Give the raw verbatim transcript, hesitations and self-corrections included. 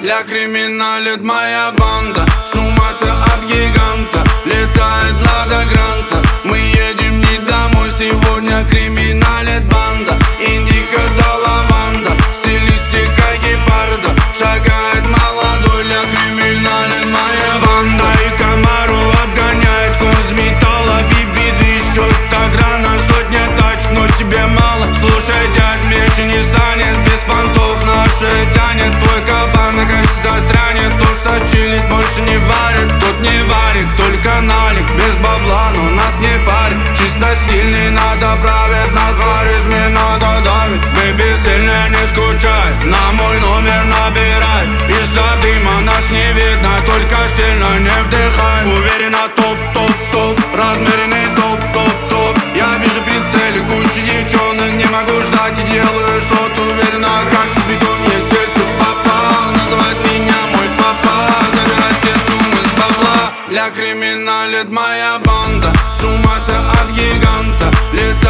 ля криминалит моя банда. Шум-то от гиганта, летает Лада Гранта. Мы едем не домой, сегодня криминалит банда. Индика да лаванда, стилистика гепарда. Шагает молодой, ля криминалит моя банда. И Камару обгоняет коз металла. Биби, счет так рано, сотня тач, но тебе мало. Слушай, дядь, меньше не станет, без понтов наши тянет. Твой кабан на кости застрянет, то что чилит больше не варит. Тут не варит, только налик, без бабла, но нас не парит. Чисто стильный, надо править, на харизме надо давить. Бэби, сильно не скучай, на мой номер набирай. Из-за дыма нас не видно, только сильно не вдыхай. Уверенно топ-топ-топ, размеренный топ-топ-топ. Я вижу прицели, кучу девчонок, не могу ждать и делаю шот. Уверенно, как в бетоне, сердце попал. Называет меня мой папа, забирай все суммы с бабла. Ля криминалит моя банда, шум-то от гиганта.